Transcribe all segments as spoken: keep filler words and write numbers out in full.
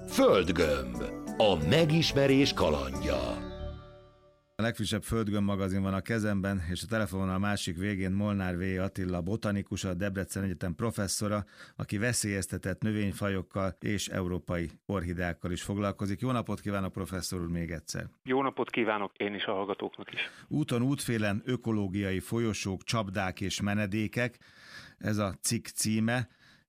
Földgömb. A megismerés kalandja. A legfrissebb Földgömb magazin van a kezemben, és a telefonon a másik végén Molnár V. Attila botanikus, a Debrecen Egyetem professzora, aki veszélyeztetett növényfajokkal és európai orchideákkal is foglalkozik. Jó napot kívánok, professzor úr, még egyszer! Jó napot kívánok én is a hallgatóknak is! Úton útfélen ökológiai folyosók, csapdák és menedékek, ez a cikk címe,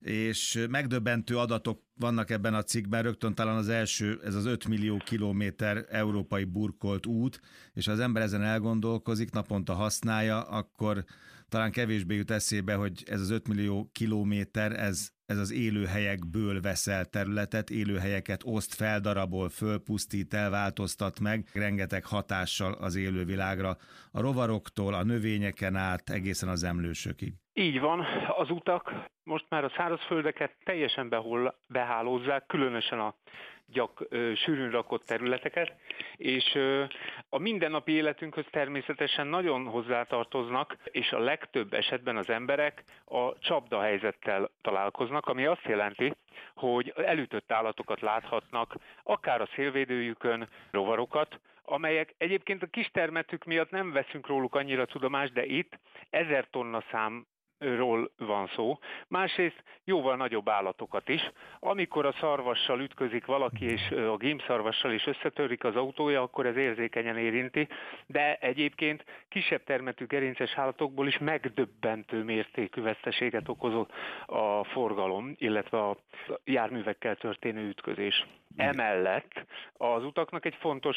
és megdöbbentő adatok vannak ebben a cikkben, rögtön talán az első, ez az öt millió kilométer európai burkolt út, és ha az ember ezen elgondolkozik, naponta használja, akkor talán kevésbé jut eszébe, hogy ez az öt millió kilométer, ez, ez az élőhelyekből vesz el területet, élőhelyeket oszt, feldarabol, fölpusztít el, változtat meg, rengeteg hatással az élővilágra, a rovaroktól, a növényeken át, egészen az emlősökig. Így van, az utak most már a szárazföldeket teljesen behol, behálózzák, különösen a gyak ö, sűrűn rakott területeket, és ö, a mindennapi életünkhöz természetesen nagyon hozzátartoznak, és a legtöbb esetben az emberek a csapdahelyzettel találkoznak, ami azt jelenti, hogy elütött állatokat láthatnak, akár a szélvédőjükön, rovarokat, amelyek egyébként a kistermetük miatt nem veszünk róluk annyira tudomást, de itt ezer tonna szám ról van szó. Másrészt jóval nagyobb állatokat is. Amikor a szarvassal ütközik valaki, és a gémszarvassal is összetörik az autója, akkor ez érzékenyen érinti, de egyébként kisebb termetű gerinces állatokból is megdöbbentő mértékű veszteséget okoz a forgalom, illetve a járművekkel történő ütközés. Emellett az utaknak egy fontos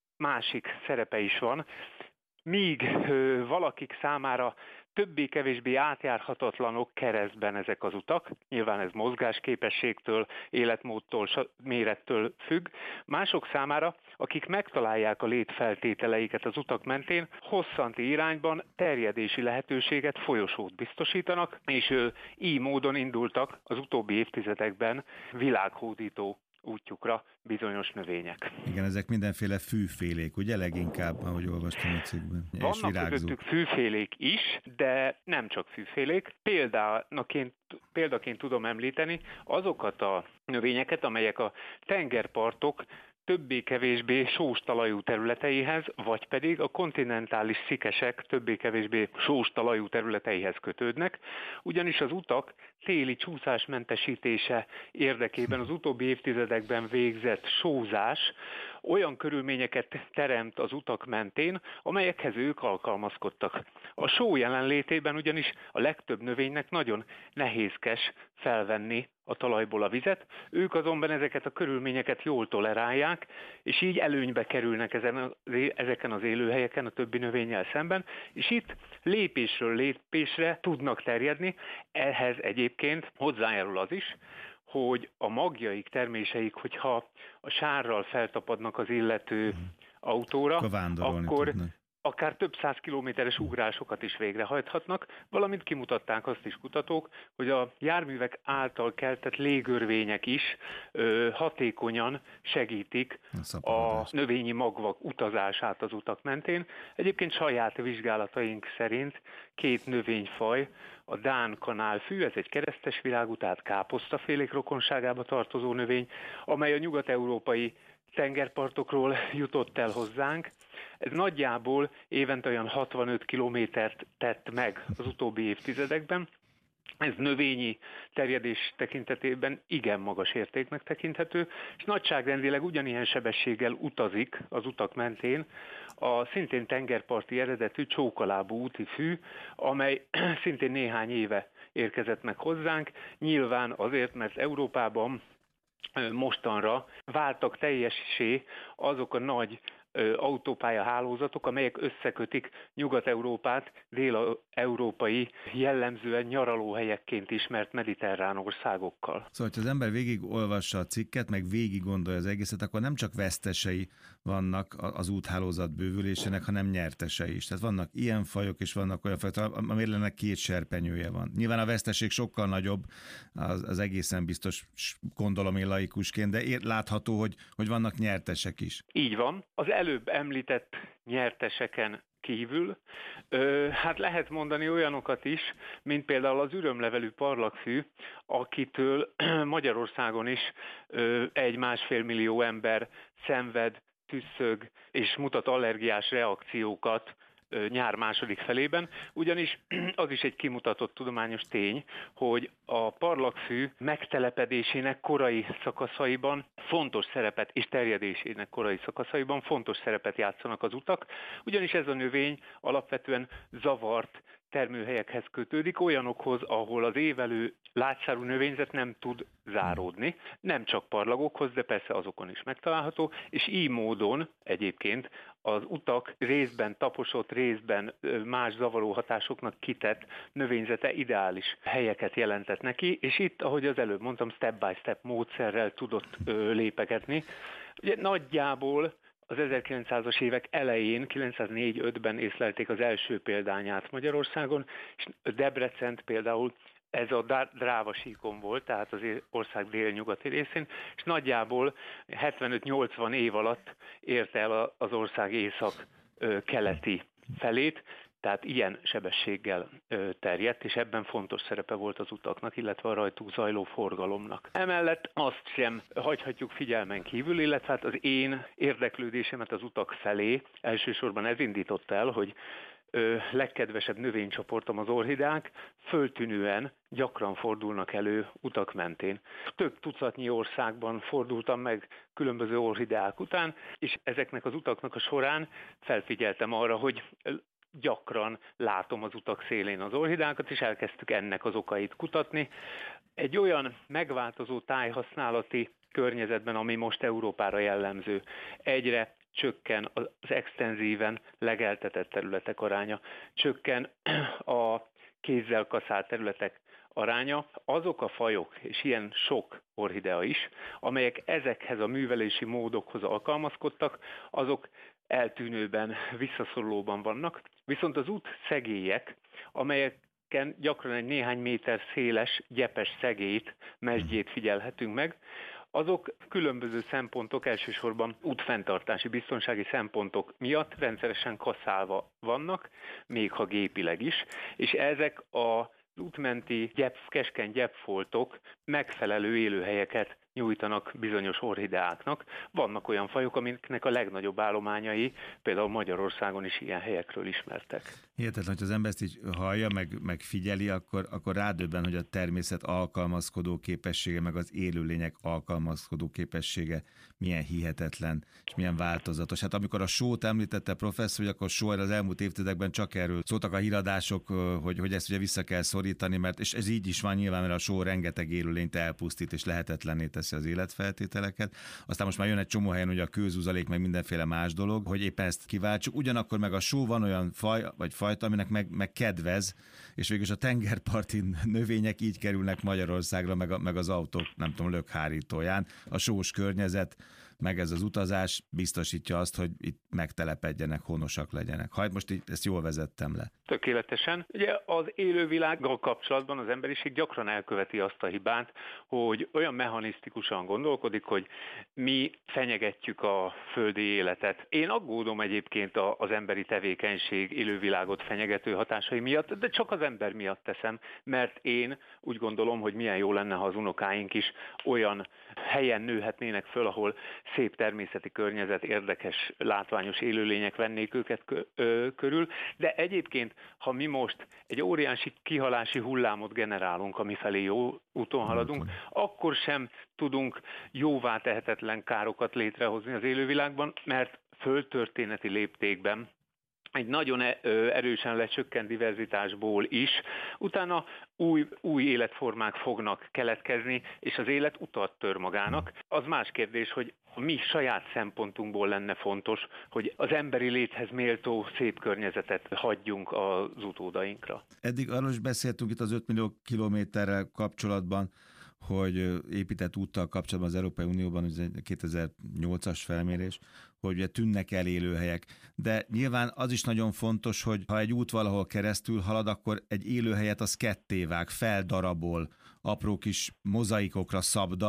másik szerepe is van. Míg ö, valakik számára többé-kevésbé átjárhatatlanok keresztben ezek az utak, nyilván ez mozgásképességtől, életmódtól, mérettől függ, mások számára, akik megtalálják a létfeltételeiket az utak mentén, hosszanti irányban terjedési lehetőséget, folyosót biztosítanak, és ö, így módon indultak az utóbbi évtizedekben világhódító útjukra bizonyos növények. Igen, ezek mindenféle fűfélék, ugye leginkább, ahogy olvastam a cikkben. Vannak közöttük fűfélék is, de nem csak fűfélék. Példánaként, példaként tudom említeni azokat a növényeket, amelyek a tengerpartok többé-kevésbé sós talajú területeihez, vagy pedig a kontinentális szikesek többé-kevésbé sós talajú területeihez kötődnek, ugyanis az utak téli csúszásmentesítése érdekében az utóbbi évtizedekben végzett sózás olyan körülményeket teremt az utak mentén, amelyekhez ők alkalmazkodtak. A só jelenlétében ugyanis a legtöbb növénynek nagyon nehézkes felvenni a talajból a vizet, ők azonban ezeket a körülményeket jól tolerálják, és így előnybe kerülnek ezen az, ezeken az élőhelyeken a többi növényel szemben, és itt lépésről lépésre tudnak terjedni. Ehhez egyébként hozzájárul az is, hogy a magjaik, terméseik, hogyha a sárral feltapadnak az illető autóra, akkor tudnak. Akár több száz kilométeres ugrásokat is végrehajthatnak, valamint kimutatták azt is kutatók, hogy a járművek által keltett légörvények is ö, hatékonyan segítik a, a növényi magvak utazását az utak mentén. Egyébként saját vizsgálataink szerint két növényfaj, a dán kanálfű, ez egy keresztes virágú, tehát káposztafélék rokonságába tartozó növény, amely a nyugat-európai tengerpartokról jutott el hozzánk. Ez nagyjából évente olyan hatvanöt kilométert tett meg az utóbbi évtizedekben. Ez növényi terjedés tekintetében igen magas értéknek tekinthető, és nagyságrendileg ugyanilyen sebességgel utazik az utak mentén a szintén tengerparti eredetű csókalábú úti fű, amely szintén néhány éve érkezett meg hozzánk, nyilván azért, mert Európában mostanra váltak teljessé azok a nagy autópálya hálózatok, amelyek összekötik Nyugat-Európát dél-európai jellemzően nyaralóhelyekként ismert mediterrán országokkal. Szóval, ha az ember végig olvassa a cikket, meg végig gondolja az egészet, akkor nem csak vesztesei vannak az úthálózat bővülésének, hanem nyertesei is. Tehát vannak ilyen fajok, és vannak olyan fajok, amelynek két serpenyője van. Nyilván a veszteség sokkal nagyobb, az, az egészen biztos, gondolom én laikusként, de ér, látható, hogy, hogy vannak nyertesek is. Így van. Az előbb említett nyerteseken kívül, ö, hát lehet mondani olyanokat is, mint például az ürömlevelű parlagfű, akitől Magyarországon is ö, egy-másfél millió ember szenved, tüsszög és mutat allergiás reakciókat nyár második felében, ugyanis az is egy kimutatott tudományos tény, hogy a parlagfű megtelepedésének korai szakaszaiban fontos szerepet, és terjedésének korai szakaszaiban fontos szerepet játszanak az utak, ugyanis ez a növény alapvetően zavart termőhelyekhez kötődik, olyanokhoz, ahol az évelő lágyszárú növényzet nem tud záródni, nem csak parlagokhoz, de persze azokon is megtalálható, és így módon egyébként az utak részben taposott, részben más zavaró hatásoknak kitett növényzete ideális helyeket jelentett neki, és itt, ahogy az előbb mondtam, step by step módszerrel tudott lépegetni. Ugye nagyjából az ezerkilencszázas évek elején, kilencszáznégy-ötben észlelték az első példányát Magyarországon, és Debrecent például ez a Drávasíkon volt, tehát az ország délnyugati részén, és nagyjából hetvenöt-nyolcvan év alatt érte el az ország észak-keleti felét, tehát ilyen sebességgel terjedt, és ebben fontos szerepe volt az utaknak, illetve a rajtuk zajló forgalomnak. Emellett azt sem hagyhatjuk figyelmen kívül, illetve hát az én érdeklődésemet az utak felé elsősorban ez indította el, hogy Ö, legkedvesebb növénycsoportom az orchideák, föltűnően gyakran fordulnak elő utak mentén. Több tucatnyi országban fordultam meg különböző orchideák után, és ezeknek az utaknak a során felfigyeltem arra, hogy gyakran látom az utak szélén az orchideákat, és elkezdtük ennek az okait kutatni. Egy olyan megváltozó tájhasználati környezetben, ami most Európára jellemző, egyre csökken az extenzíven legeltetett területek aránya, csökken a kézzel kaszált területek aránya. Azok a fajok, és ilyen sok orchidea is, amelyek ezekhez a művelési módokhoz alkalmazkodtak, azok eltűnőben, visszaszorulóban vannak. Viszont az út szegélyek, amelyeken gyakran egy néhány méter széles, gyepes szegélyt, mesdjét figyelhetünk meg, azok különböző szempontok, elsősorban útfenntartási, biztonsági szempontok miatt rendszeresen kaszálva vannak, még ha gépileg is, és ezek az útmenti gyep, keskeny gyepfoltok megfelelő élőhelyeket nyújtanak bizonyos orchideáknak. Vannak olyan fajok, amiknek a legnagyobb állományai például Magyarországon is ilyen helyekről ismertek. Hihetetlen, hogy az ember ezt így hallja, meg, meg figyeli, akkor, akkor rádöbben, hogy a természet alkalmazkodó képessége, meg az élőlények alkalmazkodó képessége milyen hihetetlen, és milyen változatos. Hát amikor a sót említette professzor, hogy akkor só az elmúlt évtizedekben csak erről szóltak a híradások, hogy, hogy ezt ugye vissza kell szorítani, mert és ez így is van nyilván, mert a só rengeteg élőlényt elpusztít, és lehetetlenné teszi az életfeltételeket. Aztán most már jön egy csomó helyen, hogy a kőzuzalék, meg mindenféle más dolog, hogy éppen ezt kiváltsuk. Ugyanakkor meg a só van olyan faj, vagy fajta, aminek meg, meg kedvez, és végülis a tengerparti növények így kerülnek Magyarországra, meg, a, meg az autók, nem tudom, lökhárítóján. A sós környezet, meg ez az utazás biztosítja azt, hogy itt megtelepedjenek, honosak legyenek. Ha most így ezt jól vezettem le. Tökéletesen. Ugye az élővilággal kapcsolatban az emberiség gyakran elköveti azt a hibát, hogy olyan mechanisztikusan gondolkodik, hogy mi fenyegetjük a földi életet. Én aggódom egyébként az emberi tevékenység élővilágot fenyegető hatásai miatt, de csak az ember miatt teszem, mert én úgy gondolom, hogy milyen jó lenne, ha az unokáink is olyan helyen nőhetnének föl, ahol szép természeti környezet, érdekes, látványos élőlények vennék őket körül, de egyébként, ha mi most egy óriási kihalási hullámot generálunk, amifelé jó úton haladunk, akkor sem tudunk jóvá tehetetlen károkat létrehozni az élővilágban, mert földtörténeti léptékben egy nagyon erősen lecsökkent diverzitásból is, utána új, új életformák fognak keletkezni, és az élet utat tör magának. Az más kérdés, hogy a mi saját szempontunkból lenne fontos, hogy az emberi léthez méltó szép környezetet hagyjunk az utódainkra. Eddig arról is beszéltünk itt az öt millió kilométerrel kapcsolatban, hogy épített úttal kapcsolatban az Európai Unióban, ez egy kétezer-nyolcas felmérés, hogy ugye tűnnek el élőhelyek. De nyilván az is nagyon fontos, hogy ha egy út valahol keresztül halad, akkor egy élőhelyet az kettévág, feldarabol, apró kis mozaikokra szabdal,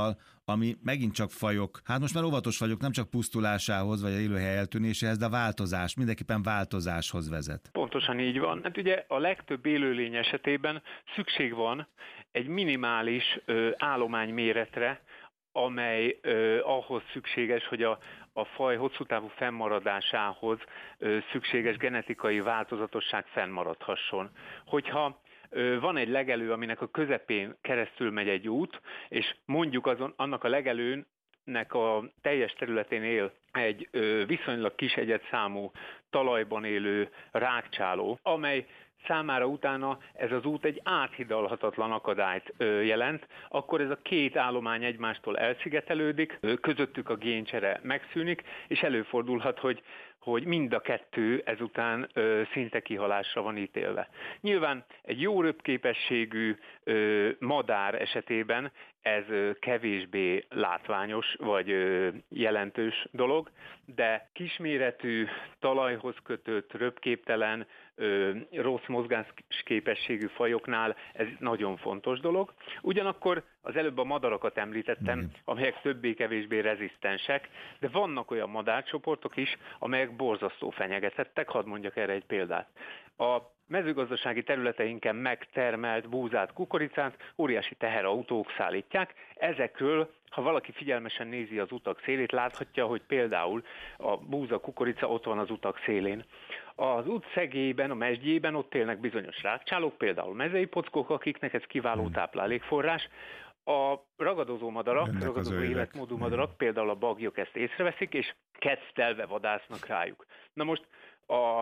ami megint csak fajok, hát most már óvatos vagyok, nem csak pusztulásához, vagy a élőhely eltűnéséhez, de a változás, mindenképpen változáshoz vezet. Pontosan így van. Hát ugye a legtöbb élőlény esetében szükség van egy minimális ö, állomány méretre, amely ö, ahhoz szükséges, hogy a, a faj hosszú távú fennmaradásához ö, szükséges genetikai változatosság fennmaradhasson. Hogyha ö, van egy legelő, aminek a közepén keresztül megy egy út, és mondjuk azon, annak a legelőnek a teljes területén él egy ö, viszonylag kis egyedszámú talajban élő rágcsáló, amely számára utána ez az út egy áthidalhatatlan akadályt jelent, akkor ez a két állomány egymástól elszigetelődik, közöttük a géncsere megszűnik, és előfordulhat, hogy, hogy mind a kettő ezután ö, szinte kihalásra van ítélve. Nyilván egy jó röpképességű ö, madár esetében ez ö, kevésbé látványos vagy ö, jelentős dolog, de kisméretű, talajhoz kötött, röpképtelen, ö, rossz mozgásképességű fajoknál ez nagyon fontos dolog. Ugyanakkor az előbb a madarakat említettem, mm. amelyek többé-kevésbé rezisztensek, de vannak olyan madárcsoportok is, amelyek borzasztó fenyegetettek, hadd mondjak erre egy példát. A mezőgazdasági területeinken megtermelt búzát, kukoricát óriási teherautók szállítják. Ezekről, ha valaki figyelmesen nézi az utak szélét, láthatja, hogy például a búza, kukorica ott van az utak szélén. Az út szegélyben, a mesdjében ott élnek bizonyos rágcsálók, például mezei pockók, akiknek ez kiváló táplálékforrás. A ragadozó madarak, Ennek ragadozó életmódú madarak, például a bagyok ezt észreveszik, és kettelve vadásznak rájuk. Na most a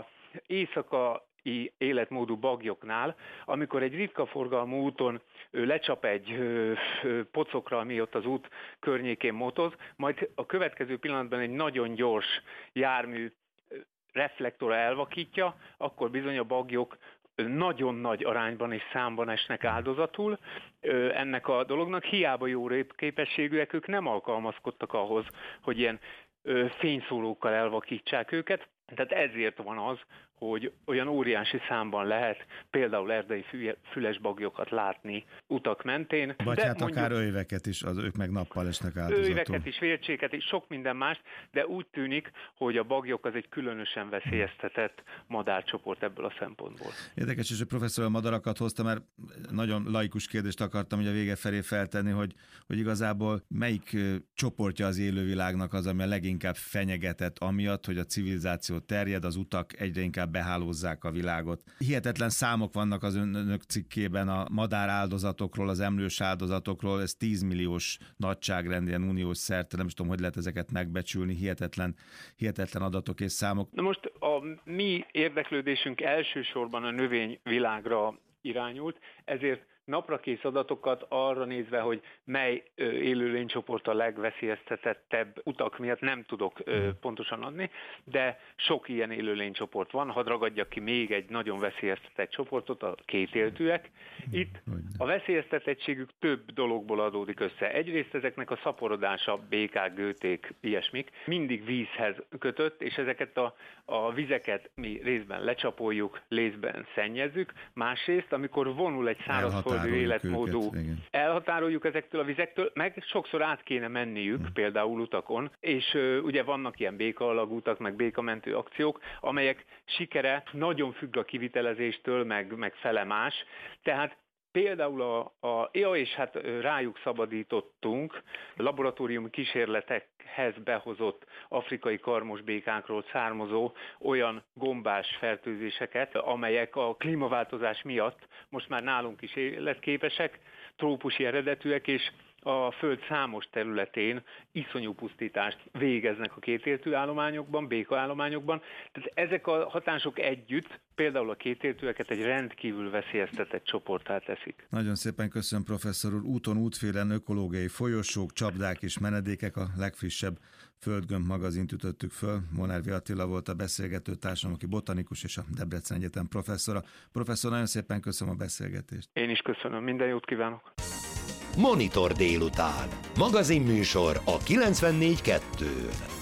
éjszakai életmódú bagyoknál, amikor egy ritka forgalmú úton ő lecsap egy ö, ö, pocokra, ami ott az út környékén motoz, majd a következő pillanatban egy nagyon gyors jármű reflektora elvakítja, akkor bizony a bagyok nagyon nagy arányban és számban esnek áldozatul ennek a dolognak. Hiába jó képességűek, ők nem alkalmazkodtak ahhoz, hogy ilyen fényszórókkal elvakítsák őket. Tehát ezért van az, hogy olyan óriási számban lehet például erdei füles bagyokat látni utak mentén. Vagy de hát mondjuk, akár ölyveket is, az ők meg nappal esnek áldozatul. Ölyveket is, vércséket is, sok minden más, de úgy tűnik, hogy a bagyok az egy különösen veszélyeztetett madárcsoport ebből a szempontból. Érdekes, és a professzor a madarakat hozta, mert nagyon laikus kérdést akartam hogy a vége felé feltenni, hogy, hogy igazából melyik csoportja az élővilágnak az, ami a leginkább fenyegetett, amiatt, hogy a civilizáció terjed, az utak egyre inkább behálózzák a világot. Hihetetlen számok vannak az önök cikkében a madár áldozatokról, az emlős áldozatokról, ez tízmilliós nagyságrendűen uniós szerte, nem is tudom, hogy lehet ezeket megbecsülni, hihetetlen, hihetetlen adatok és számok. Na most a mi érdeklődésünk elsősorban a növényvilágra irányult, ezért naprakész adatokat arra nézve, hogy mely élőlénycsoport a legveszélyeztetettebb utak miatt nem tudok ö, pontosan adni, de sok ilyen élőlénycsoport van. Hadd ragadjak ki még egy nagyon veszélyeztetett csoportot, a kétéltűek. Itt a veszélyeztetettségük több dologból adódik össze. Egyrészt ezeknek a szaporodása, békák, gőték, ilyesmik, mindig vízhez kötött, és ezeket a, a vizeket mi részben lecsapoljuk, részben szennyezzük. Másrészt, amikor vonul egy szárazföld életmódú. Őket, elhatároljuk ezektől a vizektől, meg sokszor át kéne menniük, hmm. például utakon, és uh, ugye vannak ilyen békaalagútak, meg békamentő akciók, amelyek sikere nagyon függ a kivitelezéstől, meg, meg fele más. Tehát például a, a ja, és hát rájuk szabadítottunk laboratóriumi kísérletekhez behozott afrikai karmosbékákról származó olyan gombás fertőzéseket, amelyek a klímaváltozás miatt most már nálunk is életképesek, trópusi eredetűek, és a Föld számos területén iszonyú pusztítást végeznek a kétéltű állományokban, békaállományokban. Tehát ezek a hatások együtt például a kétéltűeket egy rendkívül veszélyeztetett csoporttá teszik. Nagyon szépen köszönöm, professzor úr. Úton, útfélen ökológiai folyosók, csapdák és menedékek, a legfrissebb Földgömb magazint ütöttük föl. Molnár Attila volt a beszélgető társam, aki botanikus és a Debrecen Egyetem professzora. Professzor, nagyon szépen köszönöm a beszélgetést. Én is köszönöm, minden jót kívánok. Monitor délután. Magazinműsor a kilencvennégy kettőn.